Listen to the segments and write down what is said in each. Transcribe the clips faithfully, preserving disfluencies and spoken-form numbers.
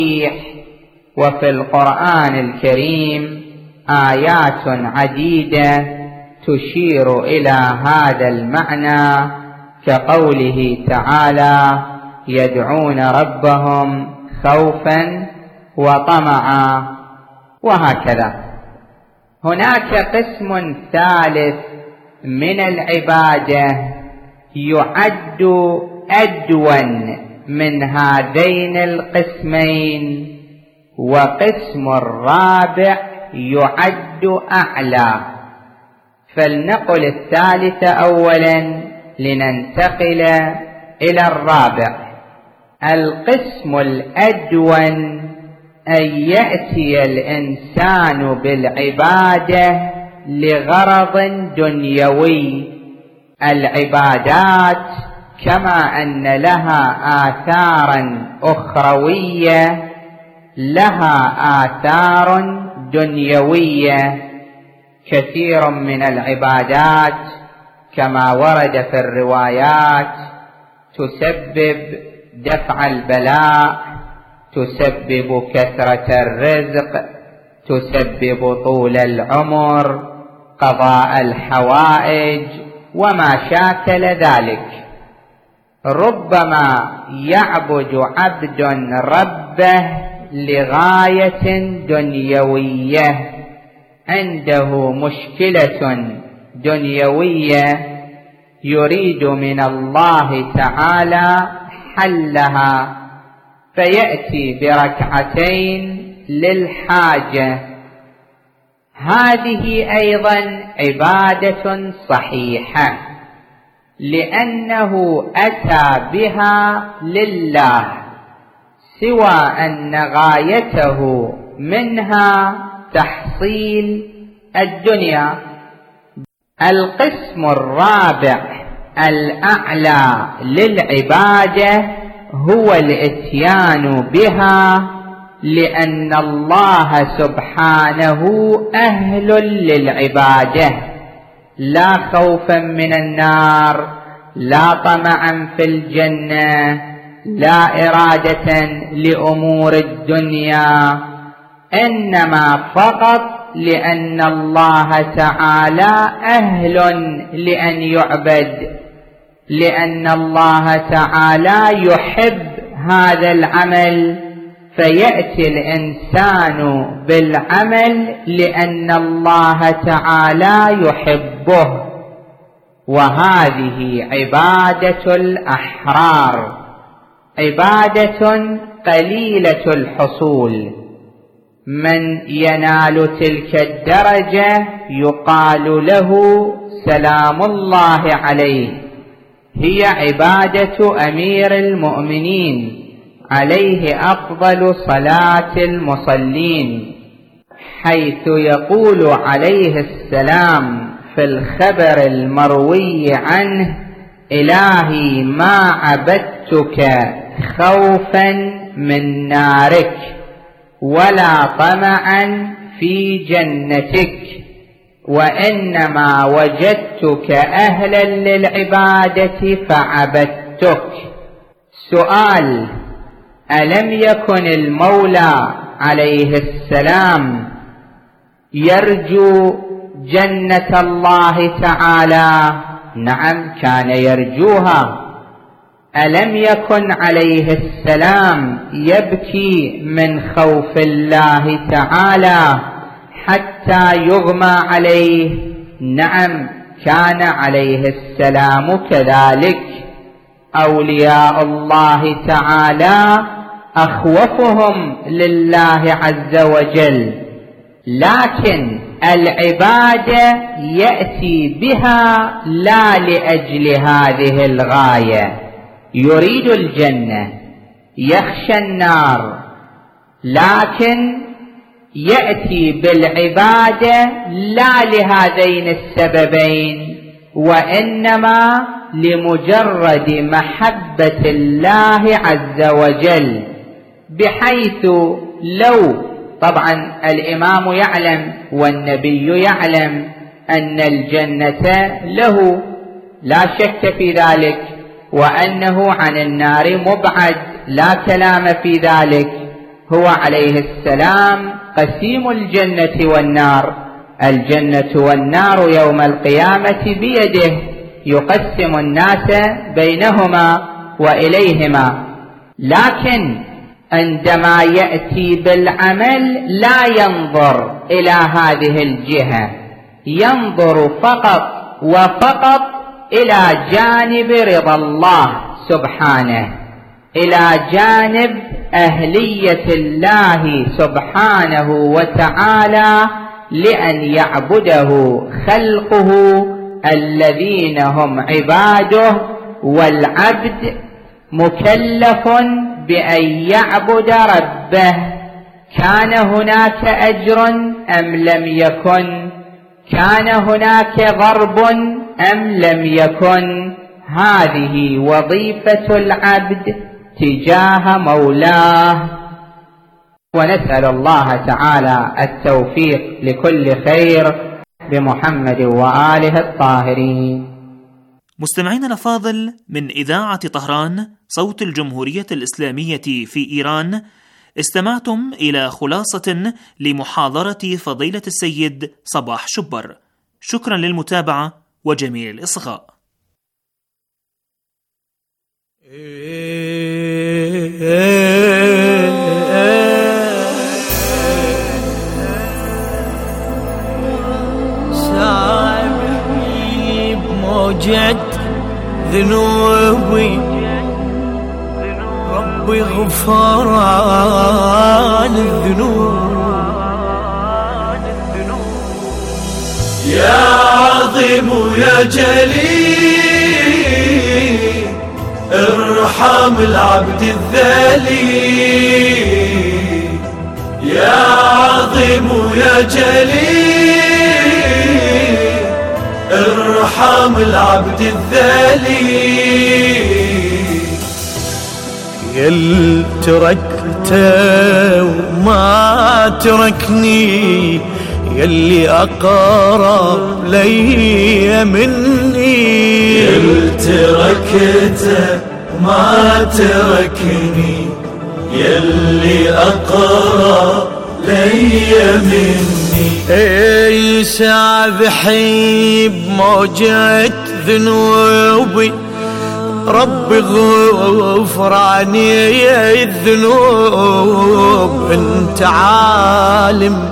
وفي القرآن الكريم آيات عديدة تشير إلى هذا المعنى، كقوله تعالى: يدعون ربهم خوفا وطمعا، وهكذا. هناك قسم ثالث من العبادة يعد أدون من هذين القسمين، وقسم الرابع يعد أعلى. فلنقل الثالث أولا لننتقل إلى الرابع. القسم الأدون أن يأتي الإنسان بالعبادة لغرض دنيوي. العبادات كما أن لها آثارا أخروية لها آثار دنيوية. كثير من العبادات كما ورد في الروايات تسبب دفع البلاء، تسبب كثرة الرزق، تسبب طول العمر، قضاء الحوائج وما شاكل ذلك. ربما يعبد عبد ربه لغاية دنيوية، عنده مشكلة دنيوية يريد من الله تعالى حلها، فيأتي بركعتين للحاجة. هذه أيضا عبادة صحيحة، لأنه أتى بها لله، سوى أن غايته منها تحصيل الدنيا. القسم الرابع الأعلى للعبادة هو الإتيان بها لأن الله سبحانه أهل للعبادة، لا خوفا من النار، لا طمعا في الجنة، لا إرادة لأمور الدنيا، إنما فقط لأن الله تعالى أهل لأن يعبد، لأن الله تعالى يحب هذا العمل، فيأتي الإنسان بالعمل لأن الله تعالى يحبه. وهذه عبادة الأحرار، عبادة قليلة الحصول. من ينال تلك الدرجة يقال له سلام الله عليه. هي عبادة أمير المؤمنين عليه أفضل صلاة المصلين، حيث يقول عليه السلام في الخبر المروي عنه: إلهي ما عبدتك خوفا من نارك ولا طمعا في جنتك، وإنما وجدتك أهلا للعبادة فعبدتك. سؤال: ألم يكن المولى عليه السلام يرجو جنة الله تعالى؟ نعم، كان يرجوها. ألم يكن عليه السلام يبكي من خوف الله تعالى حتى يغمى عليه؟ نعم، كان عليه السلام كذلك. أولياء الله تعالى أخوفهم لله عز وجل، لكن العبادة يأتي بها لا لأجل هذه الغاية. يريد الجنة، يخشى النار، لكن يأتي بالعبادة لا لهذين السببين، وإنما لمجرد محبة الله عز وجل، بحيث لو طبعا الإمام يعلم والنبي يعلم أن الجنة له لا شك في ذلك، وأنه عن النار مبعد لا كلام في ذلك. هو عليه السلام قسيم الجنة والنار. الجنة والنار يوم القيامة بيده، يقسم الناس بينهما وإليهما. لكن عندما يأتي بالعمل لا ينظر إلى هذه الجهة، ينظر فقط وفقط إلى جانب رضا الله سبحانه، إلى جانب أهلية الله سبحانه وتعالى لأن يعبده خلقه الذين هم عباده، والعبد مكلف بأن يعبد ربه. كان هناك أجر أم لم يكن؟ كان هناك ضرب أم لم يكن؟ هذه وظيفة العبد تجاه مولاه. ونسأل الله تعالى التوفيق لكل خير بمحمد وآله الطاهرين. مستمعين الأفاضل، من إذاعة طهران صوت الجمهورية الإسلامية في إيران، استمعتم إلى خلاصة لمحاضرة فضيلة السيد صباح شبر. شكرا للمتابعة وجميل الإصغاء. سامحني بموجة ذنوبي، ربي غفران الذنوب. يا عظيم يا جليل، ارحم العبد الذليل. يا عظيم يا جليل، ارحم العبد الذليل. يل تركته وما تركني، يلي أقرب لي مني. يل تركته ما تركني، يلي أقرب لي مني. اي سابحي بموجة ذنوبي، ربي غفراني الذنوب. انت عالم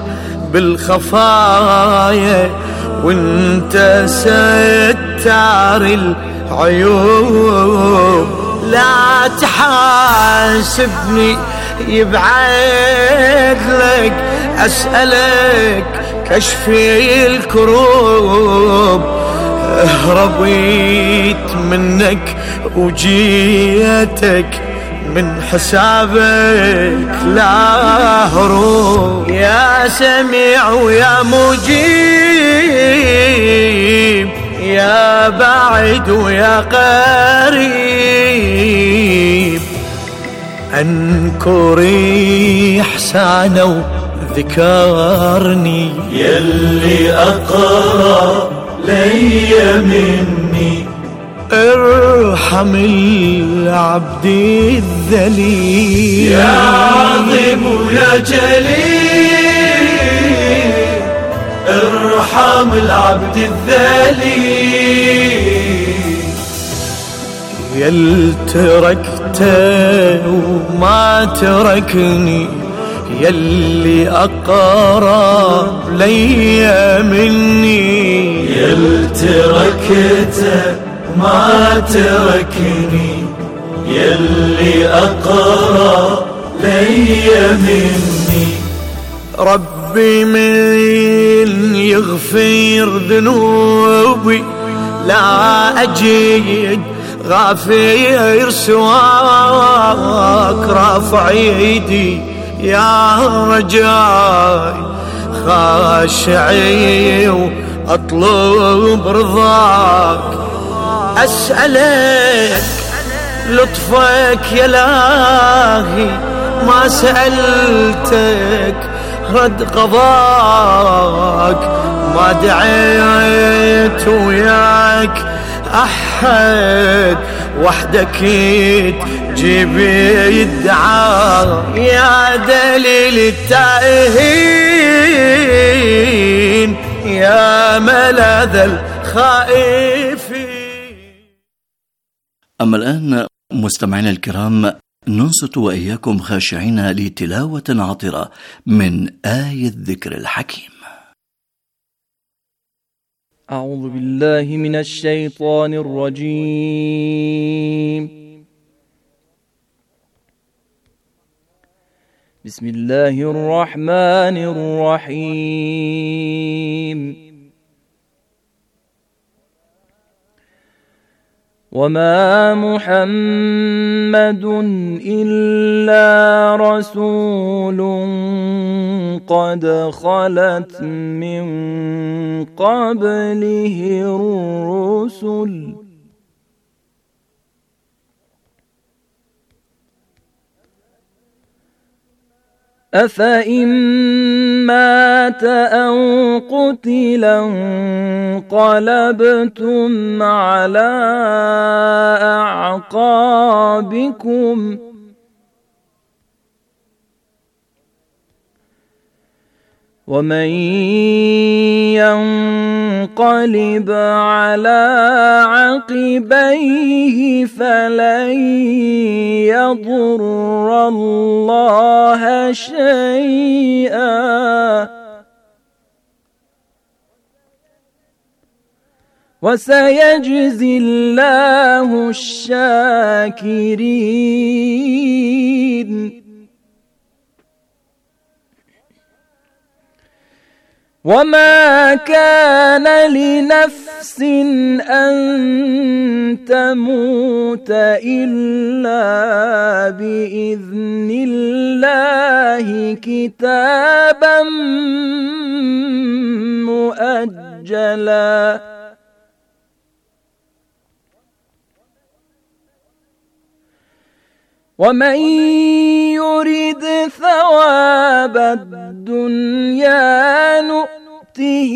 بالخفايا، وانت ستار العيوب. لا تحاسبني يبعد لك، أسألك كشفي الكروب. هربيت منك وجيتك، من حسابك لا هروب. يا سميع ويا مجيب، يا بعيد ويا قريب. أنكري إحسانه ذكرني، يلي أقرب لي مني. ارحم العبد الذليل. يا عظيم يا جليل، ارحم العبد الذليل. يل تركته وما تركني، يلي أقرب لي مني. يل تركته ما تركني، يلي أقرب لي مني. ربي من يغفر ذنوبي، لا أجد غافر سواك. رافع يدي يا رجاي، خاشعي وأطلب رضاك. أسألك لطفك يا إلهي، ما سألتك رد قضاك. ما دعيت وياك أحد، وحدك تجيب الدعاء يا دليل التائهين يا ملاذ الخائفين. أما الآن مستمعينا الكرام ننصت وإياكم خاشعين لتلاوة عطرة من آية الذكر الحكيم. أعوذ بالله من الشيطان الرجيم. بسم الله الرحمن الرحيم. وما محمد إلا رسول قد خلت من قبله الرسل أفإن مات أو قتلا انقلبتم على أعقابكم ومن ينقلب على عقبيه فلن يضر الله شيئا وسيجزي الله الشاكرين. وما كان لنفس أن تموت إلا بإذن الله كتابا مؤجلا ومن يرد ثواب الدنيا نؤته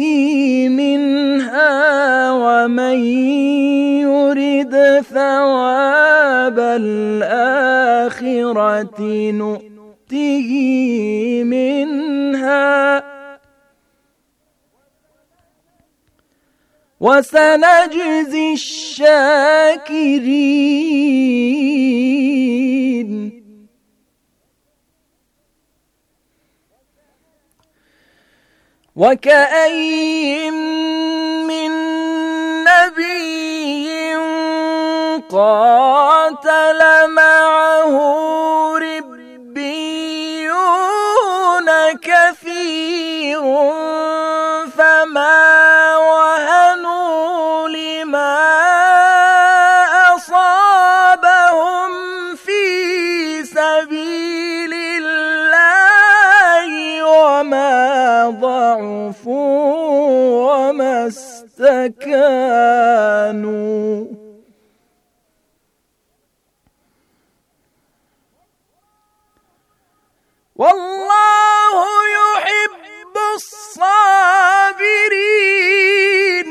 منها ومن يرد ثواب الآخرة نؤته منها وسنجزي الشاكرين. وكأي من نبي قاتل معه ربيون كثير فما وهنوا لما أصابهم في سبيل الله وما ضعفوا وما استكانوا والله يحب الصابرين.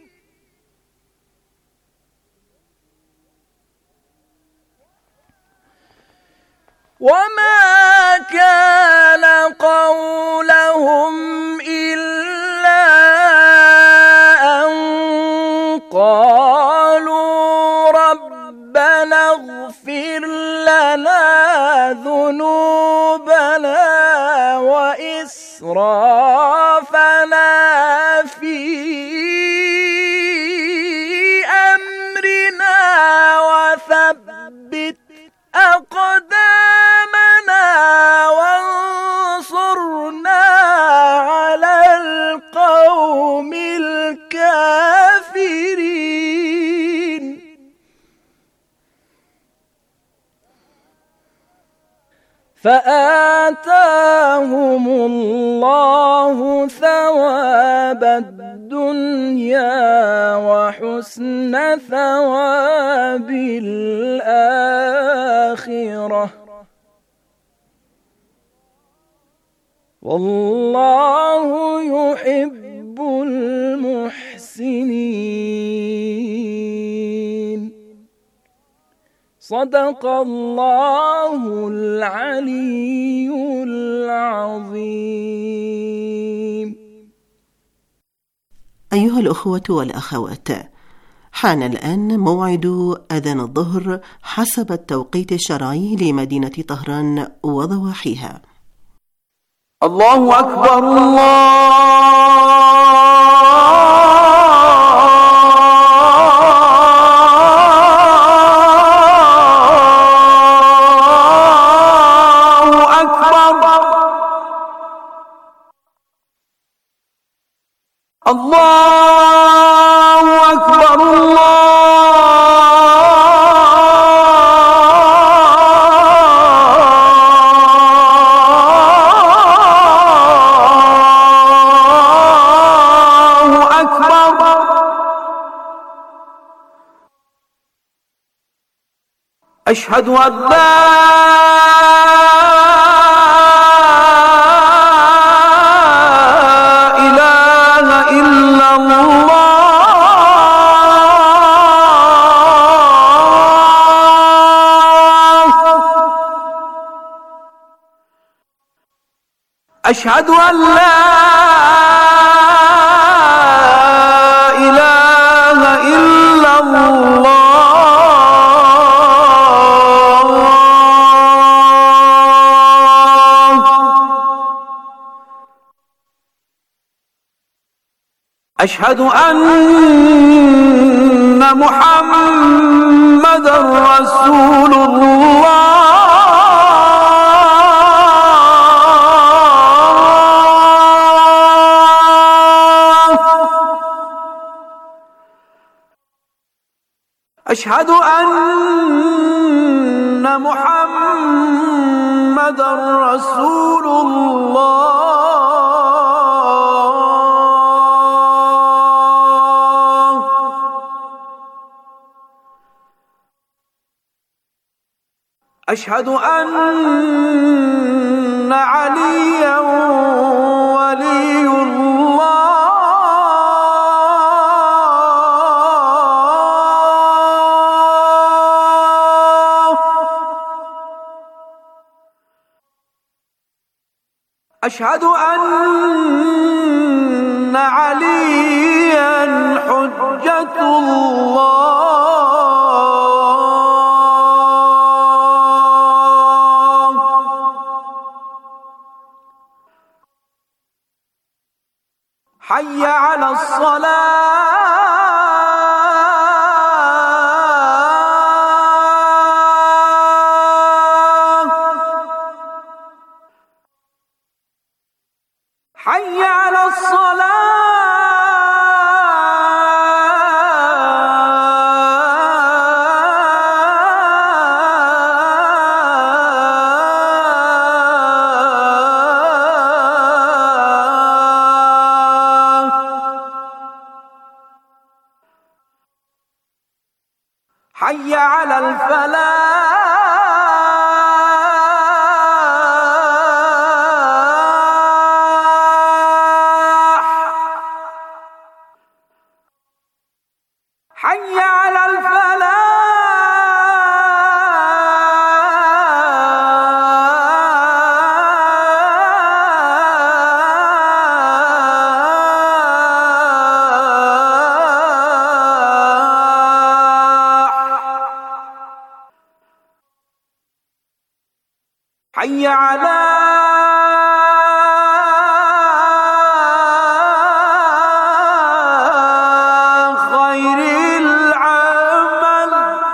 وما كان قولهم إلا أن قالوا ربنا اغفر لنا ذنوبنا وإسرافنا في أمرنا وثبت أقدامنا وانصرنا على القوم الكافرين. فآتاهم الله ثواب الدنيا وحسن ثواب الآخرة والله يحب المحسنين. صدق الله العلي العظيم. أيها الأخوة والأخوات، حان الآن موعد أذان الظهر حسب التوقيت الشرعي لمدينة طهران وضواحيها. الله أكبر الله الله أكبر الله أكبر. أشهد أن لا أشهد أن لا إله إلا الله. أشهد أن محمدًا رسول الله. أشهد أن محمدًا رسول الله. أشهد أن عليًا ولي الله. أشهد أن عليا حجة الله. حي على الصلاة. حي على الصلاة. حي على الفلاح. حي على الفلاح. حي على خير العمل.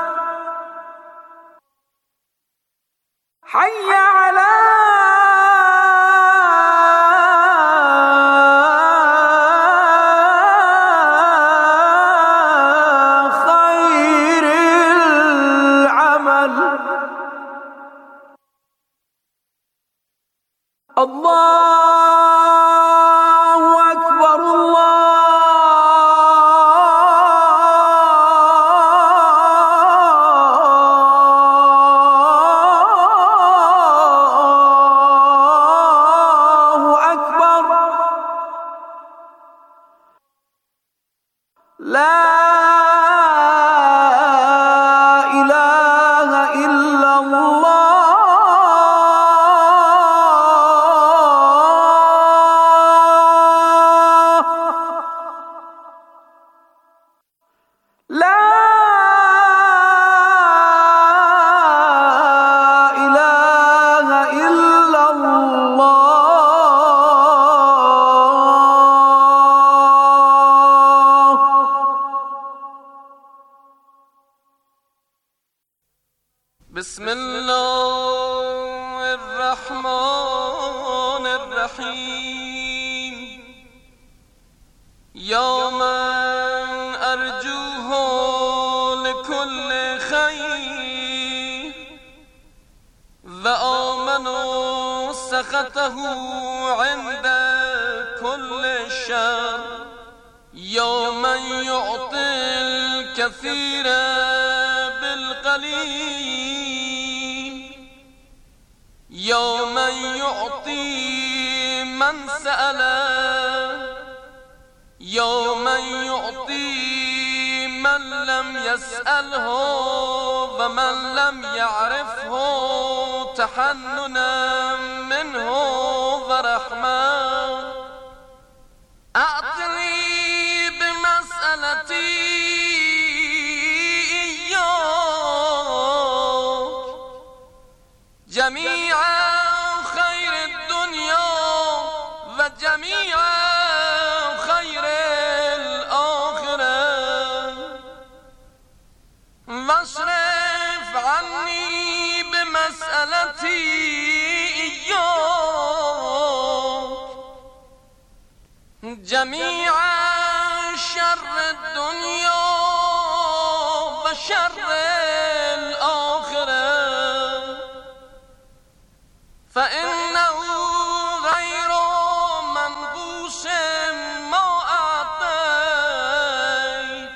حي على خير العمل. الله أكبر الله أكبر. لا إله الجحيم يا من أرجوه لكل خير وآمن سخطه عند كل شر يا من يعطي الكثير بالقليل يا من يعطي من سأله يا من يعطي من لم يسأله ومن لم يعرفه تحننا منه ورحمة أعطني بمسألتي إياك جميع خير الدنيا وجميع خير الآخرة واصرف عني بمسألتي إياك جميع شر الدنيا وشر الآخرة فإنه غير منقوص ما أعطيت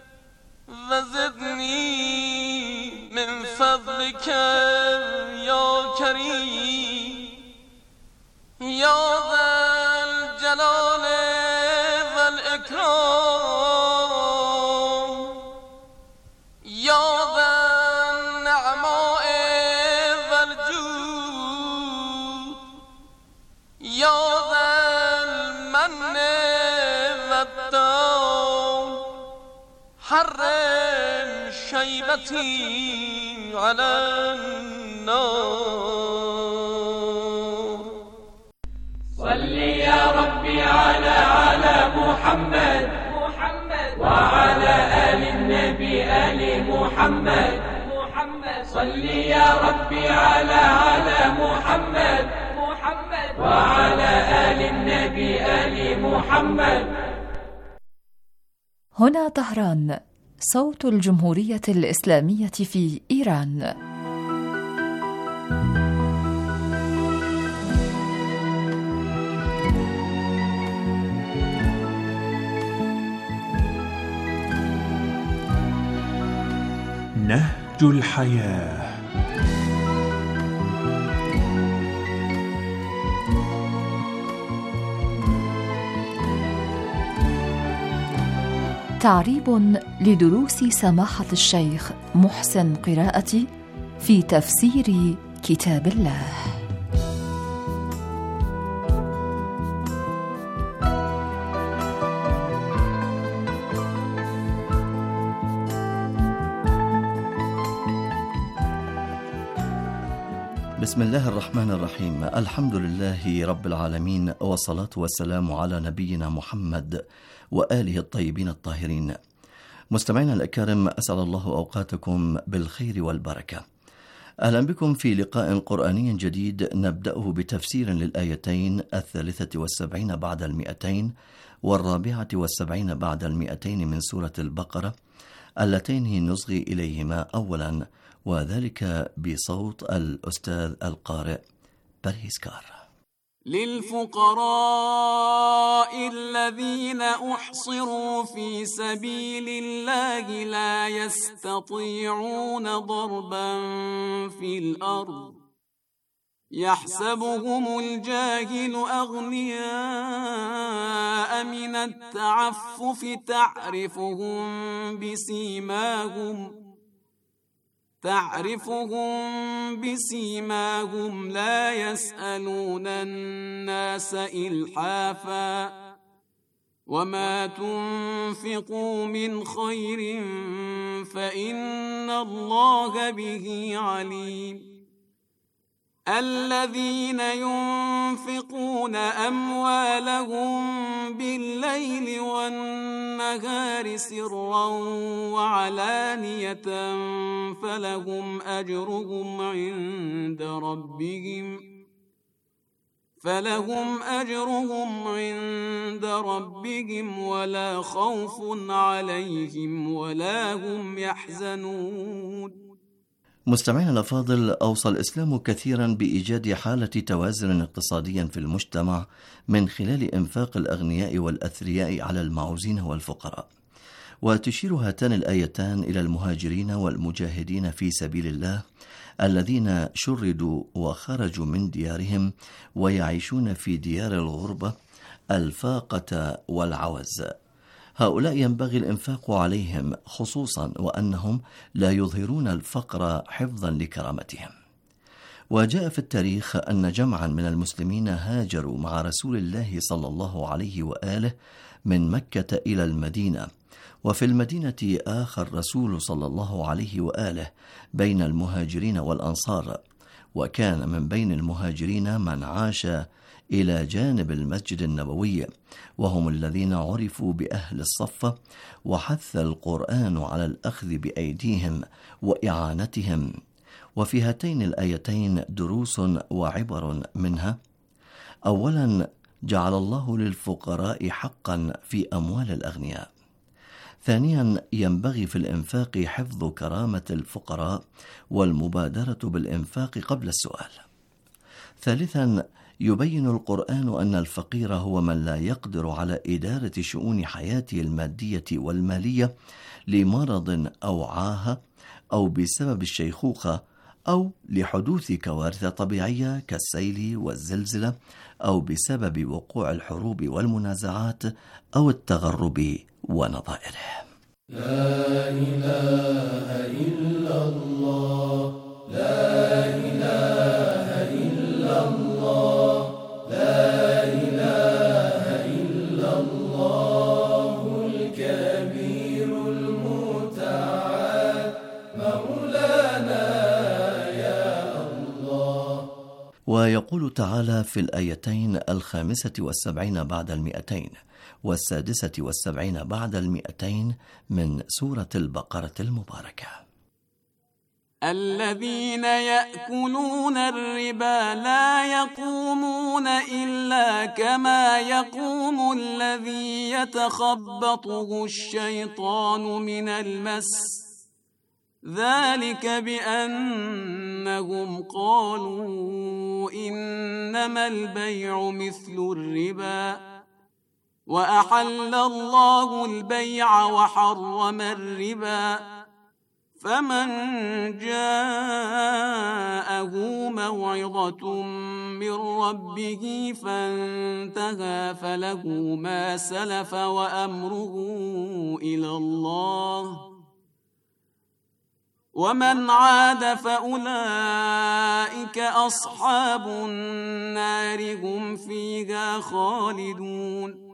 وزدني من فضلك يا كريم يا ذا الجلال والإكرام يا ذا النعماء والجود يا ذا المن والطول حرم شيبتي على النار صل يا ربي على على محمد محمد وعلى آل النبي آل محمد محمد صل يا ربي على على محمد محمد وعلى آل النبي آل محمد. هنا طهران، صوت الجمهورية الإسلامية في إيران. نهج الحياة. تعريب لدروس سماحة الشيخ محسن قراءتي في تفسير كتاب الله. بسم الله الرحمن الرحيم. الحمد لله رب العالمين، والصلاة والسلام على نبينا محمد وآله الطيبين الطاهرين. مستمعينا الأكارم، أسأل الله أوقاتكم بالخير والبركة. أهلا بكم في لقاء قرآني جديد نبدأه بتفسير للآيتين الثالثة والسبعين بعد المئتين والرابعة والسبعين بعد المئتين من سورة البقرة، اللتين نصغي إليهما أولا، وذلك بصوت الأستاذ القارئ برهيسكار. للفقراء الذين أحصروا في سبيل الله لا يستطيعون ضربا في الأرض يحسبهم الجاهل أغنياء من التعفف تعرفهم بسيماهم تعرفهم بسيماهم لا يسألون الناس إلحافا وما تنفقوا من خير فإن الله به عليم. الذين ينفقون أموالهم بالليل والنهار سرا وعلانية فلهم أجرهم عند ربهم فلهم أجرهم عند ربهم ولا خوف عليهم ولا هم يحزنون. مستمعينا الأفاضل، أوصى الإسلام كثيرا بإيجاد حالة توازن اقتصادي في المجتمع من خلال إنفاق الأغنياء والأثرياء على المعوزين والفقراء. وتشير هاتان الآيتان إلى المهاجرين والمجاهدين في سبيل الله الذين شردوا وخرجوا من ديارهم ويعيشون في ديار الغربة الفاقة والعوز. هؤلاء ينبغي الإنفاق عليهم خصوصا وأنهم لا يظهرون الفقر حفظا لكرامتهم. وجاء في التاريخ أن جمعا من المسلمين هاجروا مع رسول الله صلى الله عليه وآله من مكة إلى المدينة، وفي المدينة آخى الرسول صلى الله عليه وآله بين المهاجرين والأنصار، وكان من بين المهاجرين من عاش إلى جانب المسجد النبوي، وهم الذين عرفوا بأهل الصفة، وحث القرآن على الأخذ بأيديهم وإعانتهم. وفي هاتين الآيتين دروس وعبر منها: أولا، جعل الله للفقراء حقا في أموال الأغنياء. ثانيا، ينبغي في الإنفاق حفظ كرامة الفقراء والمبادرة بالإنفاق قبل السؤال. ثالثا، يبين القرآن أن الفقير هو من لا يقدر على إدارة شؤون حياته المادية والمالية لمرض أو عاهة أو بسبب الشيخوخة أو لحدوث كوارث طبيعية كالسيل والزلزلة أو بسبب وقوع الحروب والمنازعات أو التغرب ونظائره. لا إله إلا الله، لا إله إلا الله، لا إله إلا الله الكبير المتعال مولانا يا الله. ويقول تعالى في الآيتين الخامسة والسبعين بعد المئتين والسادسة والسبعين بعد المئتين من سورة البقرة المباركة: الذين يأكلون الربا لا يقومون إلا كما يقوم الذي يتخبطه الشيطان من المس، ذلك بأنهم قالوا إنما البيع مثل الربا وأحل الله البيع وحرم الربا، فمن جاءه موعظة من ربه فانتهى فله ما سلف وأمره إلى الله، ومن عاد فأولئك أصحاب النار هم فيها خالدون.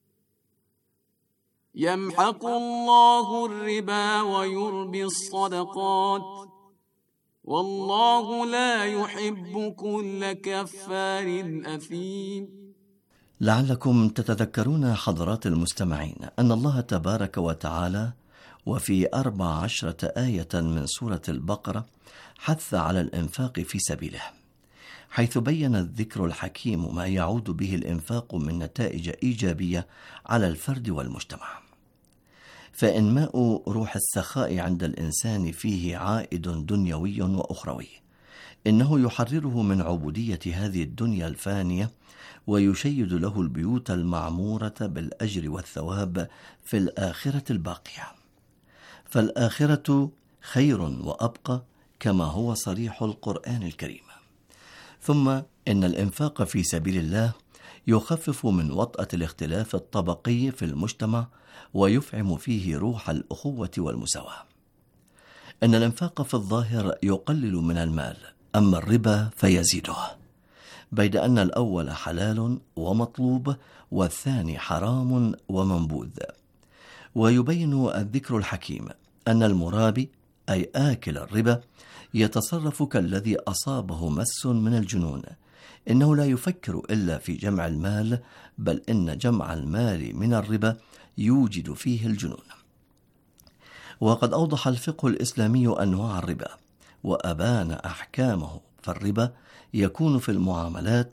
يمحق الله الربا ويربي الصدقات والله لا يحب كل كفار أثيم. لعلكم تتذكرون حضرات المستمعين أن الله تبارك وتعالى وفي أربع عشرة آية من سورة البقرة حث على الإنفاق في سبيله، حيث بين الذكر الحكيم ما يعود به الإنفاق من نتائج إيجابية على الفرد والمجتمع. فإنماء روح السخاء عند الإنسان فيه عائد دنيوي وأخروي، إنه يحرره من عبودية هذه الدنيا الفانية ويشيد له البيوت المعمورة بالأجر والثواب في الآخرة الباقية. فالآخرة خير وأبقى كما هو صريح القرآن الكريم. ثم إن الإنفاق في سبيل الله يخفف من وطأة الاختلاف الطبقي في المجتمع ويفعم فيه روح الأخوة والمساواة. إن الإنفاق في الظاهر يقلل من المال، أما الربا فيزيده، بيد أن الأول حلال ومطلوب والثاني حرام ومنبوذ. ويبين الذكر الحكيم أن المرابي أي آكل الربا يتصرف كالذي أصابه مس من الجنون، إنه لا يفكر إلا في جمع المال، بل إن جمع المال من الربا يوجد فيه الجنون. وقد أوضح الفقه الإسلامي أنواع الربا وأبان أحكامه، فالربا يكون في المعاملات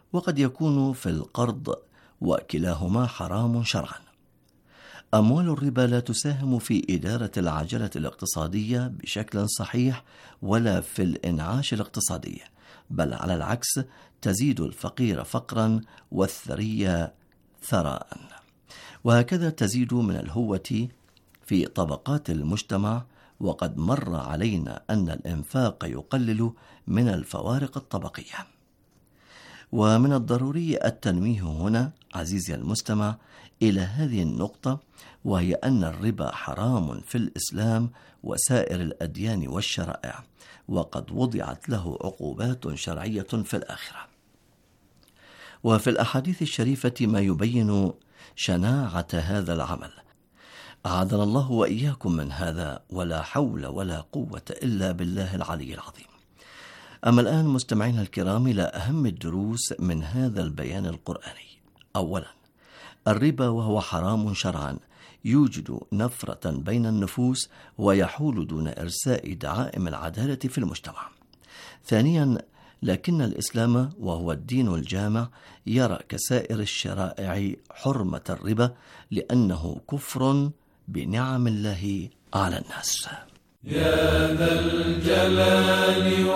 وقد يكون في القرض، وكلاهما حرام شرعا. أموال الربا لا تساهم في إدارة العجلة الاقتصادية بشكل صحيح ولا في الإنعاش الاقتصادي، بل على العكس تزيد الفقير فقرا والثري ثراء. وهكذا تزيد من الهوة في طبقات المجتمع، وقد مر علينا أن الإنفاق يقلل من الفوارق الطبقية. ومن الضروري التنويه هنا عزيزي المستمع إلى هذه النقطة، وهي أن الربا حرام في الإسلام وسائر الأديان والشرائع، وقد وضعت له عقوبات شرعية في الآخرة. وفي الأحاديث الشريفة ما يبين شناعة هذا العمل. أعاذنا الله وإياكم من هذا، ولا حول ولا قوة إلا بالله العلي العظيم. أما الآن مستمعينا الكرام إلى أهم الدروس من هذا البيان القرآني. أولا، الربا وهو حرام شرعا يوجد نفرة بين النفوس ويحول دون إرساء دعائم العدالة في المجتمع. ثانيا، لكن الإسلام وهو الدين الجامع يرى كسائر الشرائع حرمة الربا لأنه كفر بنعم الله على الناس. يا ذا الجلال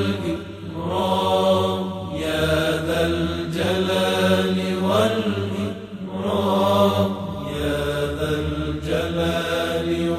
والإكرام، يا ذا الجلال والإكرام، يا ذا الجلال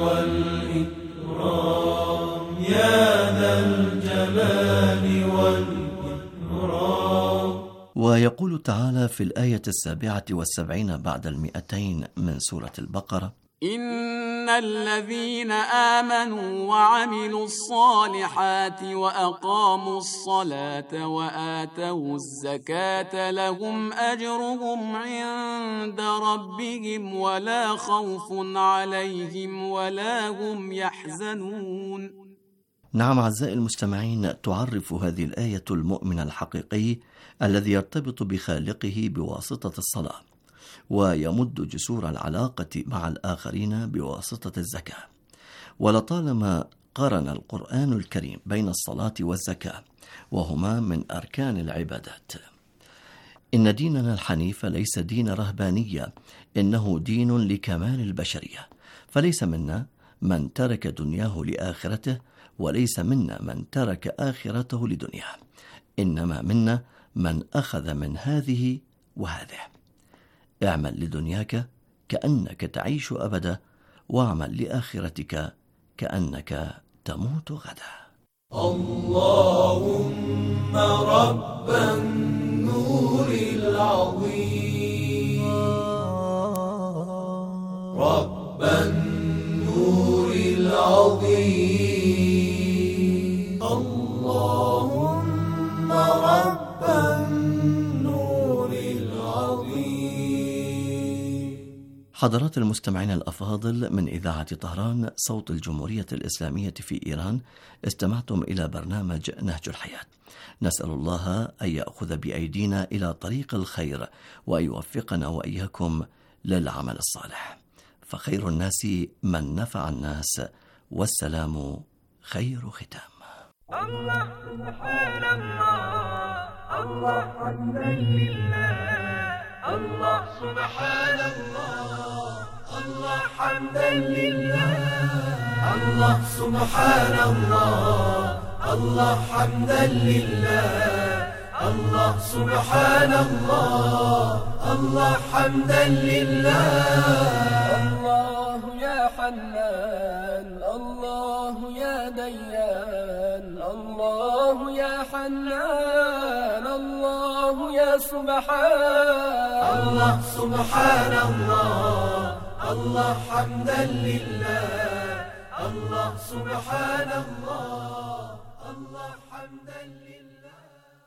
والإكرام، يا ذا الجلال والإكرام. ويقول تعالى في الآية السابعة والسبعين بعد المئتين من سورة البقرة: إن الذين آمنوا وعملوا الصالحات وأقاموا الصلاة وآتوا الزكاة لهم أجرهم عند ربهم ولا خوف عليهم ولا هم يحزنون. نعم أعزائي المستمعين، تعرف هذه الآية المؤمن الحقيقي الذي يرتبط بخالقه بواسطة الصلاة، ويمد جسور العلاقة مع الآخرين بواسطة الزكاة. ولطالما قارن القرآن الكريم بين الصلاة والزكاة، وهما من أركان العبادات. إن ديننا الحنيف ليس دين رهبانية، إنه دين لكمال البشرية، فليس منا من ترك دنياه لآخرته، وليس منا من ترك آخرته لدنياه، إنما منا من أخذ من هذه وهذه. اعمل لدنياك كأنك تعيش أبدا، واعمل لآخرتك كأنك تموت غدا. اللهم رب النور العظيم، رب النور العظيم، اللهم رب النور العظيم. حضرات المستمعين الأفاضل، من إذاعة طهران صوت الجمهورية الإسلامية في إيران، استمعتم إلى برنامج نهج الحياة. نسأل الله أن يأخذ بأيدينا إلى طريق الخير، وأن يوفقنا وإياكم للعمل الصالح، فخير الناس من نفع الناس، والسلام خير ختام. الله سبحان الله، الله حمدا لله، الله سبحان الله، الله حمدا لله، الله سبحان الله، الله حمدا لله، الله سبحان الله، الله حمدا لله. الله يا حنان، الله يا ديان، الله يا حنان، الله يا سبحان، الله سبحان الله، الله حمدا لله، الله سبحان الله، الله حمدا لله.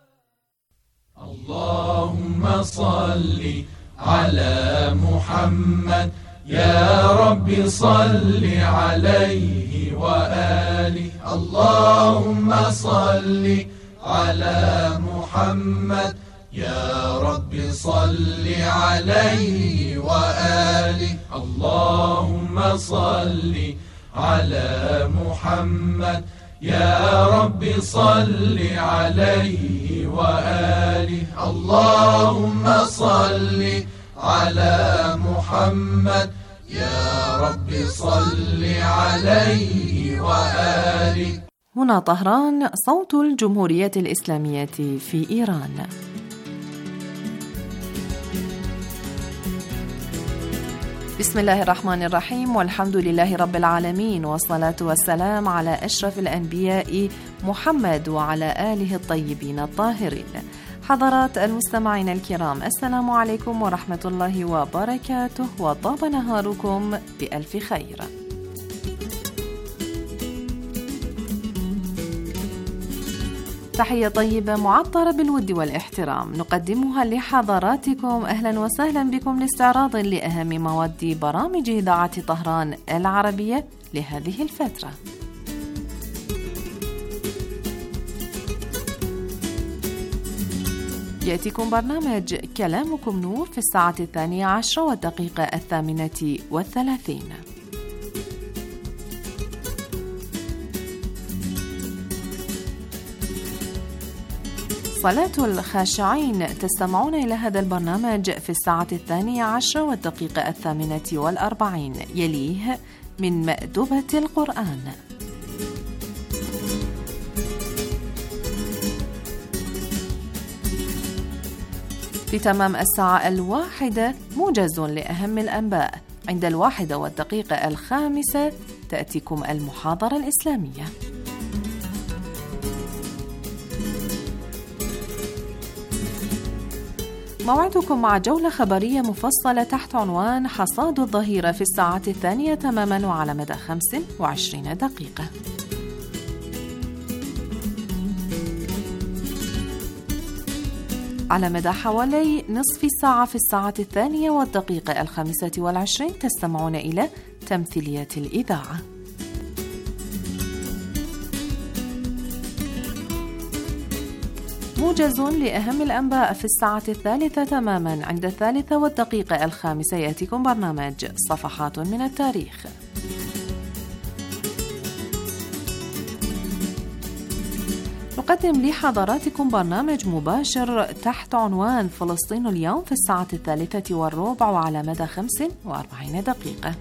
اللهم صل على محمد، يا رب صل عليه وآله. اللهم صل على محمد، يا رب صل عليه وآله. اللهم صل على محمد، يا رب صل عليه وآله. اللهم صل على محمد يا رب صل عليه وآله. هنا طهران، صوت الجمهورية الإسلامية في إيران. بسم الله الرحمن الرحيم، والحمد لله رب العالمين، والصلاة والسلام على أشرف الأنبياء محمد وعلى آله الطيبين الطاهرين. حضرات المستمعين الكرام، السلام عليكم ورحمة الله وبركاته، وطاب نهاركم بألف خير. تحية طيبة معطرة بالود والاحترام نقدمها لحضراتكم. أهلا وسهلا بكم لاستعراض لأهم مواد برامج إذاعة طهران العربية لهذه الفترة. يأتيكم برنامج كلامكم نور في الساعة الثانية عشرة والدقيقة الثامنة والثلاثين. صلاة الخاشعين، تستمعون إلى هذا البرنامج في الساعة الثانية عشرة والدقيقة الثامنة والأربعين. يليه من مأدبة القرآن. في تمام الساعة الواحدة موجز لأهم الأنباء. عند الواحدة والدقيقة الخامسة تأتيكم المحاضرة الإسلامية. موعدكم مع جولة خبرية مفصلة تحت عنوان حصاد الظهيرة في الساعة الثانية تماما وعلى مدى خمس وعشرين دقيقة. على مدى حوالي نصف ساعة في الساعة الثانية والدقيقة الخامسة والعشرين تستمعون إلى تمثيلية الإذاعة. موجز لأهم الأنباء في الساعة الثالثة تماما. عند الثالثة والدقيقة الخامسة يأتيكم برنامج صفحات من التاريخ. نقدم لحضراتكم برنامج مباشر تحت عنوان فلسطين اليوم في الساعة الثالثة والربع وعلى مدى خمس وأربعين دقيقة.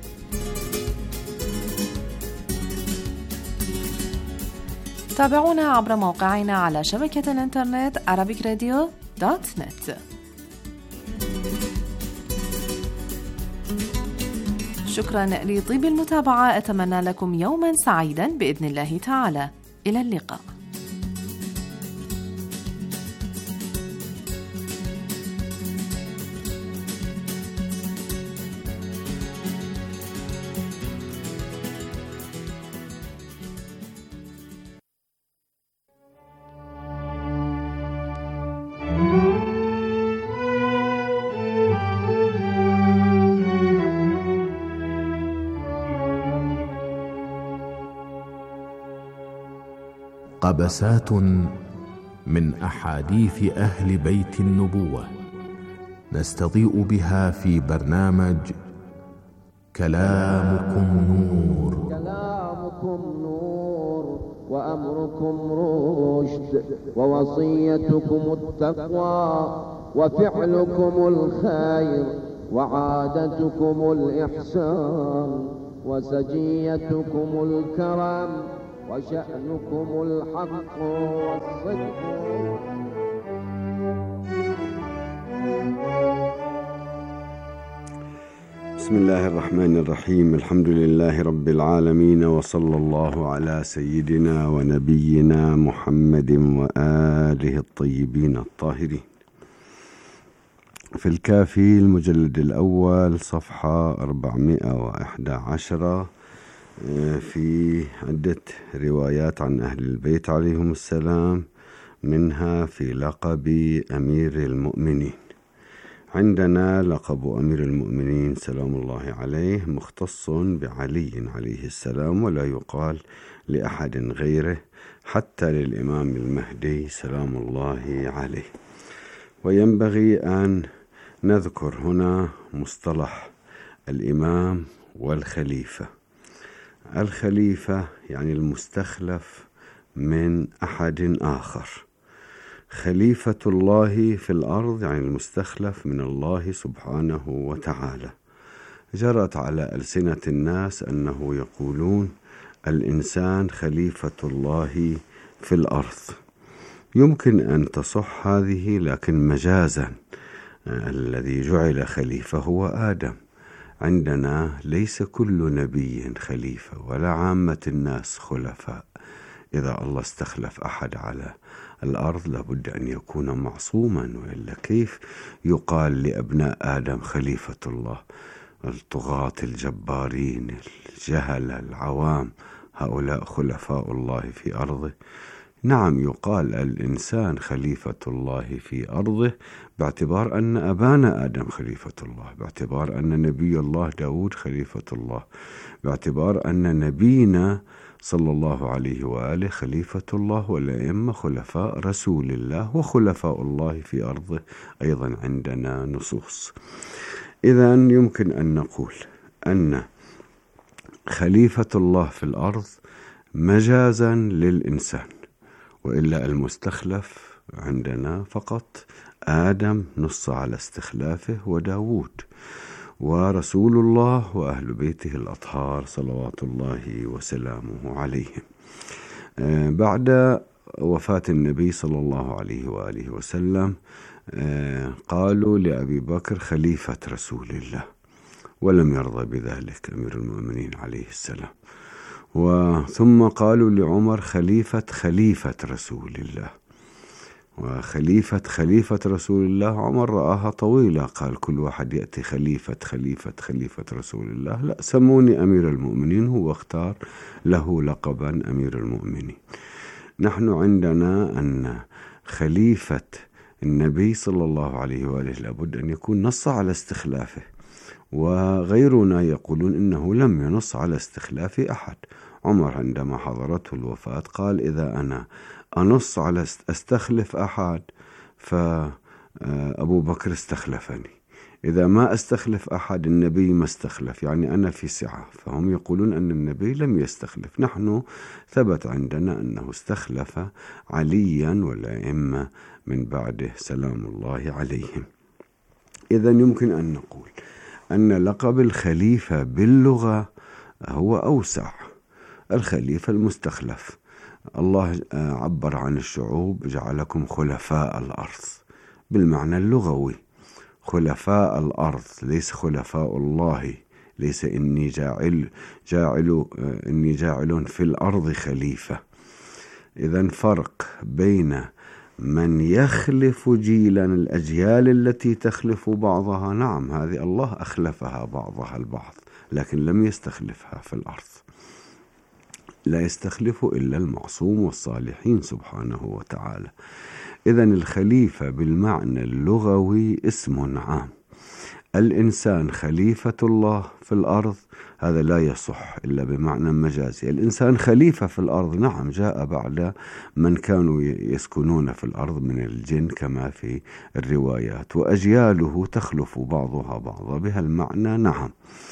تابعونا عبر موقعنا على شبكة الإنترنت arabic radio dot net. شكرا لطيب المتابعة، أتمنى لكم يوما سعيدا بإذن الله تعالى. إلى اللقاء. قبسات من أحاديث أهل بيت النبوة نستضيء بها في برنامج كلامكم نور. كلامكم نور وأمركم رشد، ووصيتكم التقوى، وفعلكم الخير، وعادتكم الإحسان، وسجيتكم الكرم، وشأنكم الحق والصدق. بسم الله الرحمن الرحيم. الحمد لله رب العالمين، وصلى الله على سيدنا ونبينا محمد وآله الطيبين الطاهرين. في الكافي المجلد الأول صفحة أربعمائة وإحدى عشر في عدة روايات عن أهل البيت عليهم السلام، منها في لقب أمير المؤمنين. عندنا لقب أمير المؤمنين سلام الله عليه مختص بعلي عليه السلام، ولا يقال لأحد غيره حتى للإمام المهدي سلام الله عليه. وينبغي أن نذكر هنا مصطلح الإمام والخليفة. الخليفة يعني المستخلف من أحد آخر. خليفة الله في الأرض يعني المستخلف من الله سبحانه وتعالى. جرت على ألسنة الناس أنه يقولون الإنسان خليفة الله في الأرض. يمكن أن تصح هذه، لكن مجازا الذي جعل خليفة هو آدم. عندنا ليس كل نبي خليفة ولا عامة الناس خلفاء. إذا الله استخلف أحد على الأرض لابد أن يكون معصوما، وإلا كيف يقال لأبناء آدم خليفة الله؟ الطغاة الجبارين الجهل العوام هؤلاء خلفاء الله في أرضه؟ نعم، يقال الإنسان خليفة الله في أرضه باعتبار أن أبانا آدم خليفة الله، باعتبار أن نبي الله داود خليفة الله، باعتبار أن نبينا صلى الله عليه وآله خليفة الله، والأئمة خلفاء رسول الله وخلفاء الله في أرضه أيضا عندنا نصوص. إذن يمكن أن نقول أن خليفة الله في الأرض مجازا للإنسان، وإلا المستخلف عندنا فقط آدم نص على استخلافه وداود ورسول الله وأهل بيته الأطهار صلوات الله وسلامه عليهم. بعد وفاة النبي صلى الله عليه وآله وسلم قالوا لأبي بكر خليفة رسول الله، ولم يرضى بذلك أمير المؤمنين عليه السلام. وثم قالوا لعمر خليفة خليفة رسول الله، وخليفة خليفة رسول الله عمر رآها طويلة، قال كل واحد يأتي خليفة خليفة خليفة رسول الله، لا سموني أمير المؤمنين، هو اختار له لقبا أمير المؤمنين. نحن عندنا أن خليفة النبي صلى الله عليه وآله لابد أن يكون نص على استخلافه، وغيرنا يقولون إنه لم ينص على استخلاف أحد. عمر عندما حضرته الوفاة قال إذا أنا أنص على أستخلف أحد فأبو بكر استخلفني، إذا ما أستخلف أحد النبي ما استخلف، يعني أنا في سعة. فهم يقولون أن النبي لم يستخلف. نحن ثبت عندنا أنه استخلف عليا والأئمة من بعده سلام الله عليهم. إذن يمكن أن نقول أن لقب الخليفة باللغة هو أوسع. الخليفة المستخلف، الله عبر عن الشعوب جعلكم خلفاء الأرض بالمعنى اللغوي، خلفاء الأرض ليس خلفاء الله، ليس إني جاعل جاعل إني جاعل في الأرض خليفة. إذن فرق بين من يخلف جيلا الأجيال التي تخلف بعضها، نعم هذه الله أخلفها بعضها البعض، لكن لم يستخلفها في الأرض. لا يستخلف إلا المعصوم والصالحين سبحانه وتعالى. إذن الخليفة بالمعنى اللغوي اسم عام. الإنسان خليفة الله في الأرض هذا لا يصح إلا بمعنى مجازي. الإنسان خليفة في الأرض نعم جاء بعد من كانوا يسكنون في الأرض من الجن كما في الروايات، وأجياله تخلف بعضها بعضا بها المعنى نعم.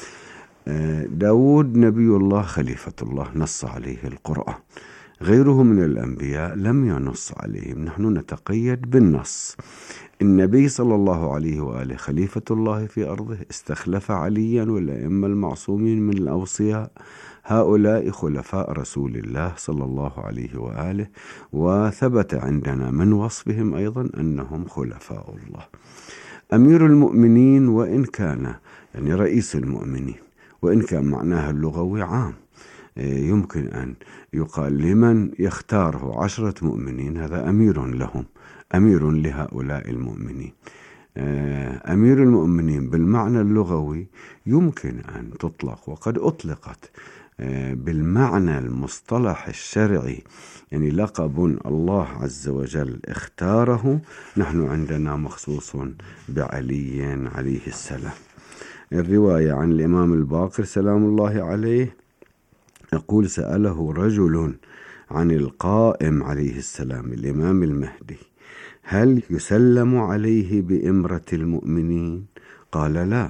داود نبي الله خليفة الله نص عليه القرآن، غيره من الأنبياء لم ينص عليهم، نحن نتقيد بالنص. النبي صلى الله عليه وآله خليفة الله في أرضه، استخلف عليا والأئمة المعصومين من الأوصياء، هؤلاء خلفاء رسول الله صلى الله عليه وآله، وثبت عندنا من وصفهم أيضا أنهم خلفاء الله. أمير المؤمنين وإن كان يعني رئيس المؤمنين، وإن كان معناها اللغوي عام، يمكن أن يقال لمن يختاره عشرة مؤمنين هذا أمير لهم، أمير لهؤلاء المؤمنين. أمير المؤمنين بالمعنى اللغوي يمكن أن تطلق، وقد أطلقت بالمعنى المصطلح الشرعي، يعني لقب الله عز وجل اختاره. نحن عندنا مخصوص بعلي عليه السلام. الرواية عن الإمام الباقر سلام الله عليه يقول سأله رجل عن القائم عليه السلام الإمام المهدي هل يسلم عليه بإمرة المؤمنين؟ قال لا،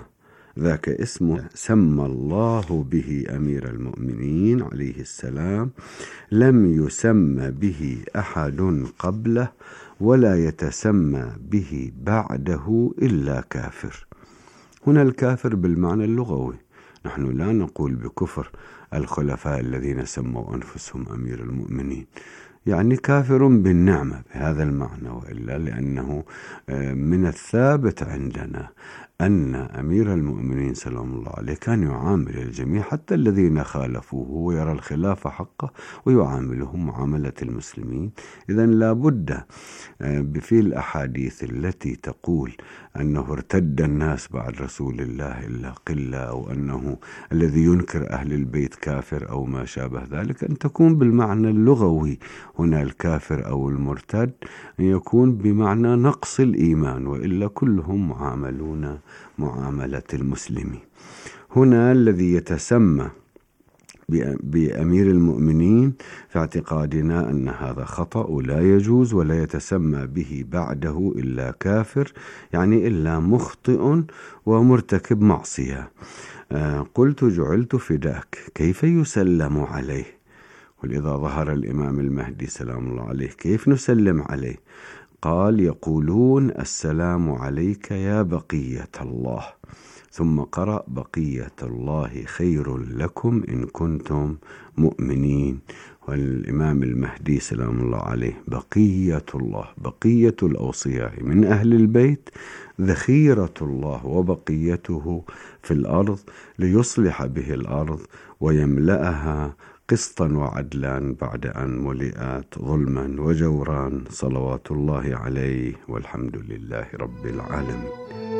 ذاك اسمه سمى الله به أمير المؤمنين عليه السلام، لم يسمى به أحد قبله ولا يتسمى به بعده إلا كافر. هنا الكافر بالمعنى اللغوي، نحن لا نقول بكفر الخلفاء الذين سموا أنفسهم أمير المؤمنين، يعني كافر بالنعمة بهذا المعنى، وإلا لأنه من الثابت عندنا أن أمير المؤمنين سلام الله عليه كان يعامل الجميع حتى الذين خالفوه ويرى الخلافة حقه ويعاملهم معاملة المسلمين. إذن لا بد في الأحاديث التي تقول أنه ارتد الناس بعد رسول الله إلا قلة، أو أنه الذي ينكر أهل البيت كافر أو ما شابه ذلك، أن تكون بالمعنى اللغوي هنا الكافر أو المرتد، أن يكون بمعنى نقص الإيمان، وإلا كلهم معاملون معاملة المسلمين. هنا الذي يتسمى بأمير المؤمنين في اعتقادنا أن هذا خطأ ولا يجوز، ولا يتسمى به بعده إلا كافر، يعني إلا مخطئ ومرتكب معصية. آه قلت جعلت فداك، كيف يسلم عليه؟ ولإذا ظهر الإمام المهدي سلام الله عليه كيف نسلم عليه؟ قال يقولون السلام عليك يا بقية الله، ثم قرأ بقية الله خير لكم إن كنتم مؤمنين. والإمام المهدي سلام الله عليه بقية الله، بقية الأوصياء من أهل البيت، ذخيرة الله وبقيته في الأرض ليصلح به الأرض ويملأها قسطا وعدلا بعد أن ملئت ظلما وجورا، صلوات الله عليه، والحمد لله رب العالمين.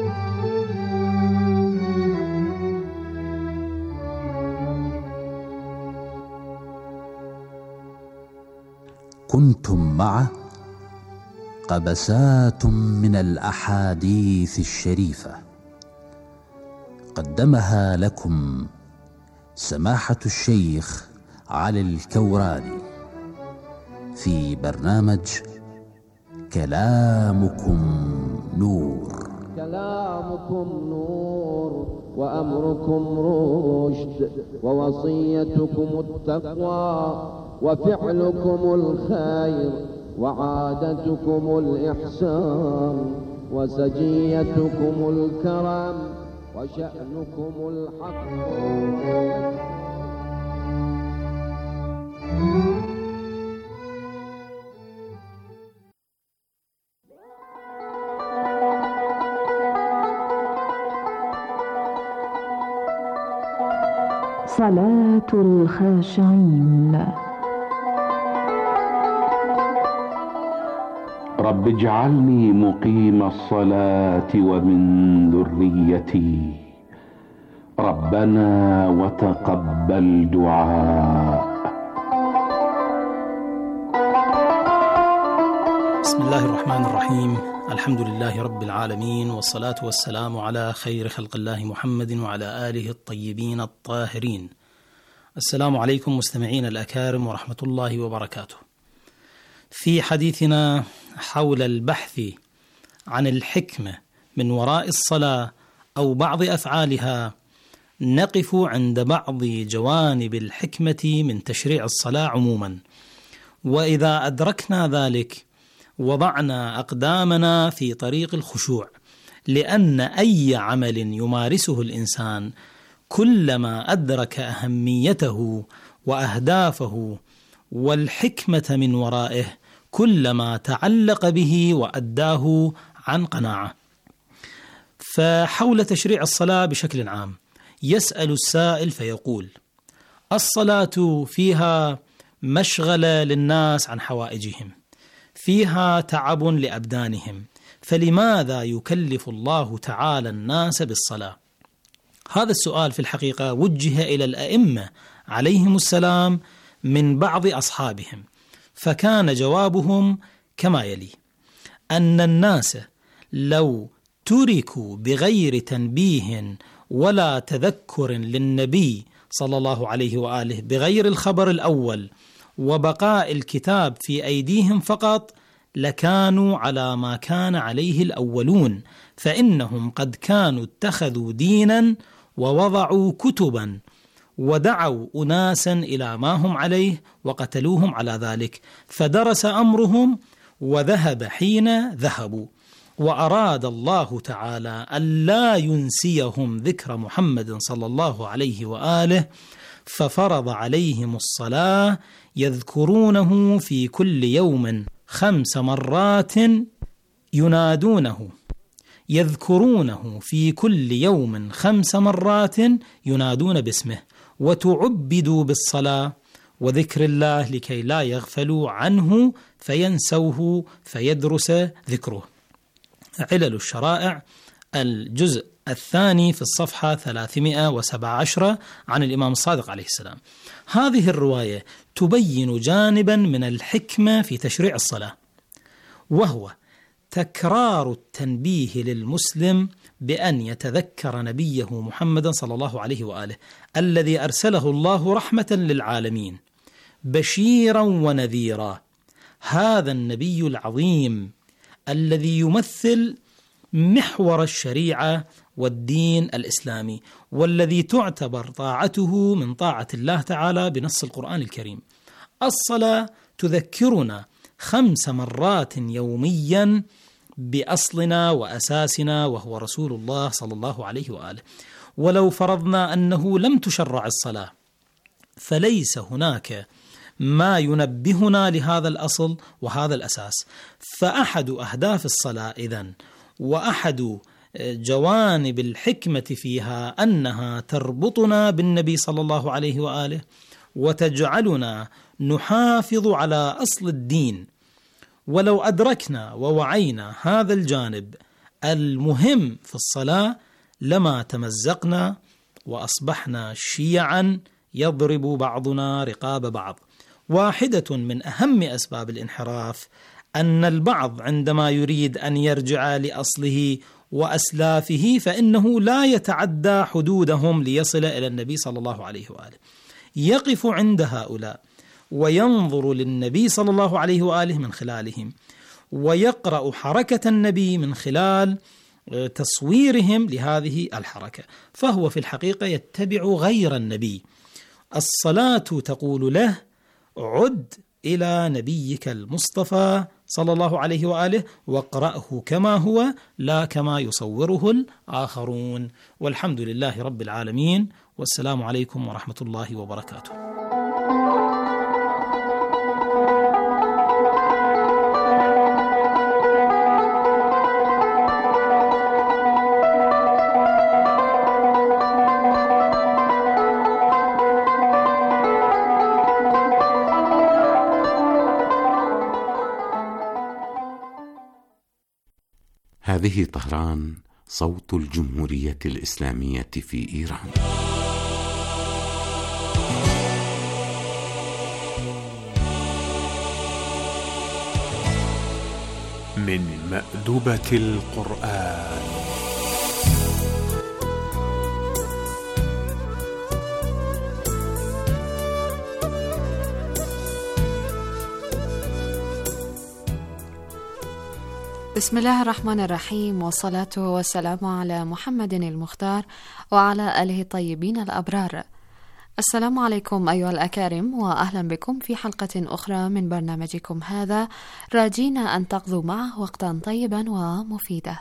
كنتم مع قبسات من الأحاديث الشريفة، قدمها لكم سماحة الشيخ علي الكوراني في برنامج كلامكم نور. كلامكم نور وأمركم رشد، ووصيتكم التقوى، وفعلكم الخير، وعادتكم الإحسان، وسجيتكم الكرم، وشأنكم الحق. صلاة الخاشعين. رب اجعلني مقيم الصلاة ومن ذريتي، ربنا وتقبل دعاء. بسم الله الرحمن الرحيم، الحمد لله رب العالمين، والصلاة والسلام على خير خلق الله محمد وعلى آله الطيبين الطاهرين. السلام عليكم مستمعين الأكارم ورحمة الله وبركاته. في حديثنا حول البحث عن الحكمة من وراء الصلاة أو بعض أفعالها، نقف عند بعض جوانب الحكمة من تشريع الصلاة عموما، وإذا أدركنا ذلك وضعنا أقدامنا في طريق الخشوع، لأن أي عمل يمارسه الإنسان كلما أدرك أهميته وأهدافه والحكمة من ورائه كلما تعلق به وأداه عن قناعة. فحول تشريع الصلاة بشكل عام يسأل السائل فيقول: الصلاة فيها مشغلة للناس عن حوائجهم، فيها تعب لأبدانهم، فلماذا يكلف الله تعالى الناس بالصلاة؟ هذا السؤال في الحقيقة وجه إلى الأئمة عليهم السلام من بعض أصحابهم، فكان جوابهم كما يلي: أن الناس لو تركوا بغير تنبيه ولا تذكر للنبي صلى الله عليه وآله بغير الخبر الأول وبقاء الكتاب في أيديهم فقط، لكانوا على ما كان عليه الأولون، فإنهم قد كانوا اتخذوا دينا ووضعوا كتبا ودعوا أناسا إلى ما هم عليه وقتلوهم على ذلك، فدرس أمرهم وذهب حين ذهبوا، وأراد الله تعالى ألا ينسيهم ذكر محمد صلى الله عليه وآله، ففرض عليهم الصلاة يذكرونه في كل يوم خمس مرات ينادونه يذكرونه في كل يوم خمس مرات ينادون باسمه، وتعبدوا بالصلاة وذكر الله لكي لا يغفلوا عنه فينسوه فيدرس ذكره. علل الشرائع الجزء الثاني في الصفحة ثلاثمائة وسبعة عشر عن الإمام الصادق عليه السلام. هذه الرواية تبين جانبا من الحكمة في تشريع الصلاة، وهو تكرار التنبيه للمسلم بأن يتذكر نبيه محمد صلى الله عليه وآله الذي أرسله الله رحمة للعالمين بشيرا ونذيرا. هذا النبي العظيم الذي يمثل محور الشريعة والدين الإسلامي، والذي تعتبر طاعته من طاعة الله تعالى بنص القرآن الكريم. الصلاة تذكرنا خمس مرات يوميا بأصلنا وأساسنا وهو رسول الله صلى الله عليه وآله. ولو فرضنا أنه لم تشرع الصلاة فليس هناك ما ينبهنا لهذا الأصل وهذا الأساس. فأحد أهداف الصلاة إذن وأحد جوانب الحكمة فيها أنها تربطنا بالنبي صلى الله عليه وآله وتجعلنا نحافظ على أصل الدين. ولو أدركنا ووعينا هذا الجانب المهم في الصلاة لما تمزقنا وأصبحنا شيعا يضرب بعضنا رقاب بعض. واحدة من أهم أسباب الانحراف أن البعض عندما يريد أن يرجع لأصله وأسلافه فإنه لا يتعدى حدودهم ليصل إلى النبي صلى الله عليه وآله، يقف عند هؤلاء وينظر للنبي صلى الله عليه وآله من خلالهم، ويقرأ حركة النبي من خلال تصويرهم لهذه الحركة، فهو في الحقيقة يتبع غير النبي. الصلاة تقول له عد إلى نبيك المصطفى صلى الله عليه وآله واقرأه كما هو لا كما يصوره الآخرون. والحمد لله رب العالمين، والسلام عليكم ورحمة الله وبركاته. هذه طهران، صوت الجمهورية الإسلامية في إيران. من مأدبة القرآن. بسم الله الرحمن الرحيم، والصلاة والسلام على محمد المختار وعلى آله الطيبين الأبرار. السلام عليكم أيها الأكارم، وأهلا بكم في حلقة أخرى من برنامجكم هذا، راجين أن تقضوا معه وقتا طيبا ومفيدا.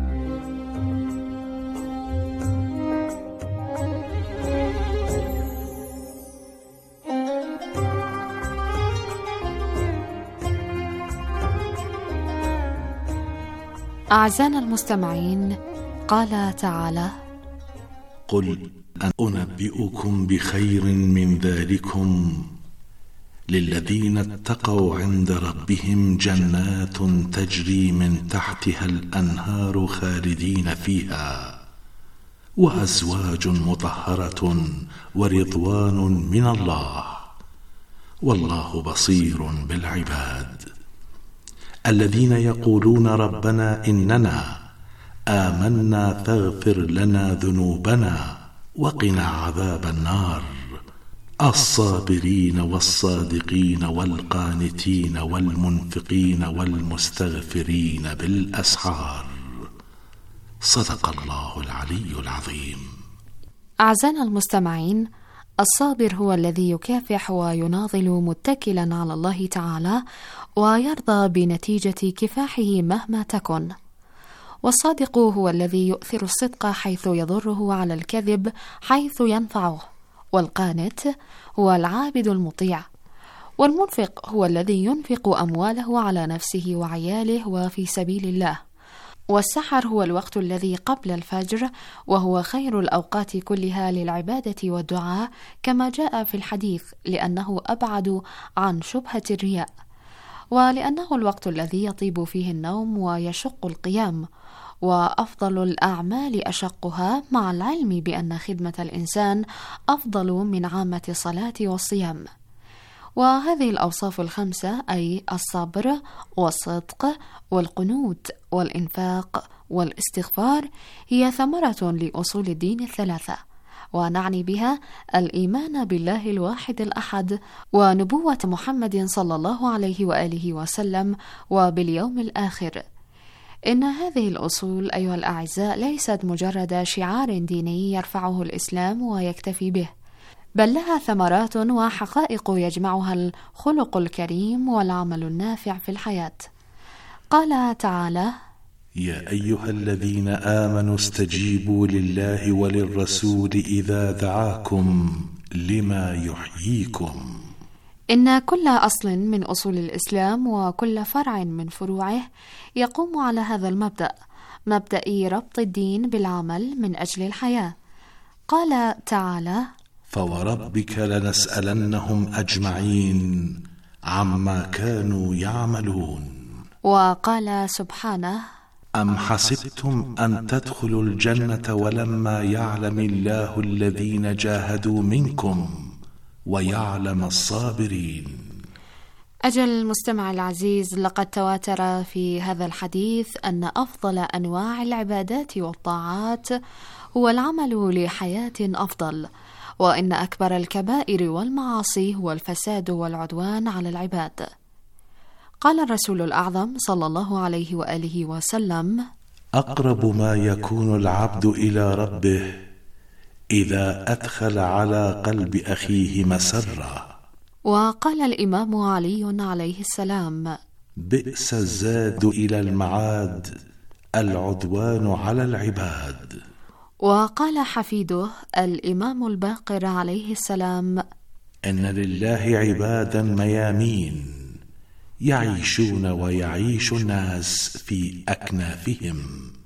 أعزائنا المستمعين، قال تعالى: قل أنبئكم بخير من ذلكم للذين اتقوا عند ربهم جنات تجري من تحتها الأنهار خالدين فيها وأزواج مطهرة ورضوان من الله والله بصير بالعباد. الذين يقولون ربنا إننا آمنا فاغفر لنا ذنوبنا وقنا عذاب النار. الصابرين والصادقين والقانتين والمنفقين والمستغفرين بالأسحار. صدق الله العلي العظيم. أعزائنا المستمعين، الصابر هو الذي يكافح ويناضل متكلا على الله تعالى ويرضى بنتيجة كفاحه مهما تكن. والصادق هو الذي يؤثر الصدق حيث يضره على الكذب حيث ينفعه. والقانت هو العابد المطيع. والمنفق هو الذي ينفق أمواله على نفسه وعياله وفي سبيل الله. والسحر هو الوقت الذي قبل الفجر، وهو خير الأوقات كلها للعبادة والدعاء كما جاء في الحديث، لأنه أبعد عن شبهة الرياء، ولأنه الوقت الذي يطيب فيه النوم ويشق القيام، وأفضل الأعمال أشقها، مع العلم بأن خدمة الإنسان أفضل من عامة الصلاة والصيام. وهذه الأوصاف الخمسة، أي الصبر والصدق والقنوت والإنفاق والاستغفار، هي ثمرة لأصول الدين الثلاثة، ونعني بها الإيمان بالله الواحد الأحد ونبوة محمد صلى الله عليه وآله وسلم وباليوم الآخر. إن هذه الأصول أيها الأعزاء ليست مجرد شعار ديني يرفعه الإسلام ويكتفي به، بل لها ثمرات وحقائق يجمعها الخلق الكريم والعمل النافع في الحياة. قال تعالى: يا أيها الذين آمنوا استجيبوا لله وللرسول إذا دعاكم لما يحييكم. إن كل أصل من أصول الإسلام وكل فرع من فروعه يقوم على هذا المبدأ، مبدأ ربط الدين بالعمل من أجل الحياة. قال تعالى: فوربك لنسألنهم أجمعين عما كانوا يعملون. وقال سبحانه: أم حسبتم أن تدخلوا الجنة ولما يعلم الله الذين جاهدوا منكم ويعلم الصابرين. أجل المستمع العزيز، لقد تواتر في هذا الحديث أن أفضل أنواع العبادات والطاعات هو العمل لحياة أفضل، وإن أكبر الكبائر والمعاصي هو الفساد والعدوان على العباد. قال الرسول الأعظم صلى الله عليه وآله وسلم: أقرب ما يكون العبد إلى ربه إذا أدخل على قلب أخيه مسرة. وقال الإمام علي عليه السلام: بئس الزاد إلى المعاد العدوان على العباد. وقال حفيده الإمام الباقر عليه السلام: إن لله عبادا ميامين يعيشون ويعيش الناس في أكنافهم،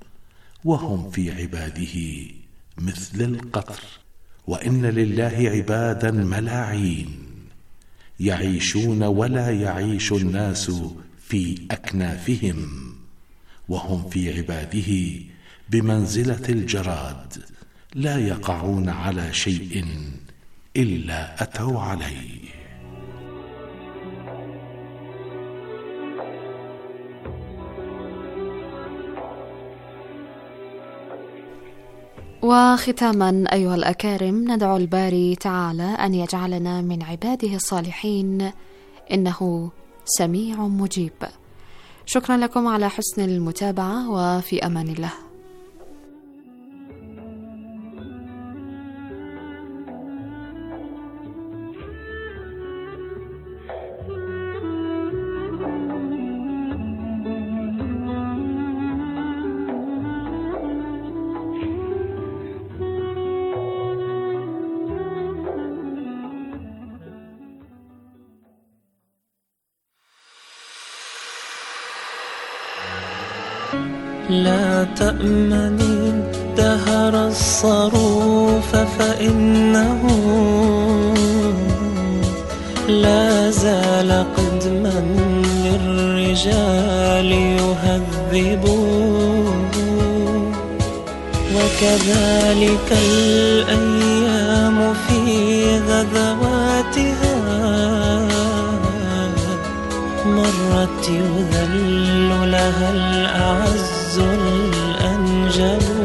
وهم في عباده مثل القطر. وإن لله عبادا ملاعين يعيشون ولا يعيش الناس في أكنافهم، وهم في عباده بمنزلة الجراد، لا يقعون على شيء إلا أتوا عليه. وختاما أيها الأكارم، ندعو الباري تعالى أن يجعلنا من عباده الصالحين، إنه سميع مجيب. شكرا لكم على حسن المتابعة، وفي أمان الله. لا تأمني الدهر الصروف، فإنه لا زال قدما للرجال يهذب، وكذلك الأيام في غدواتها مرت يذل لها الأعز الأنجب.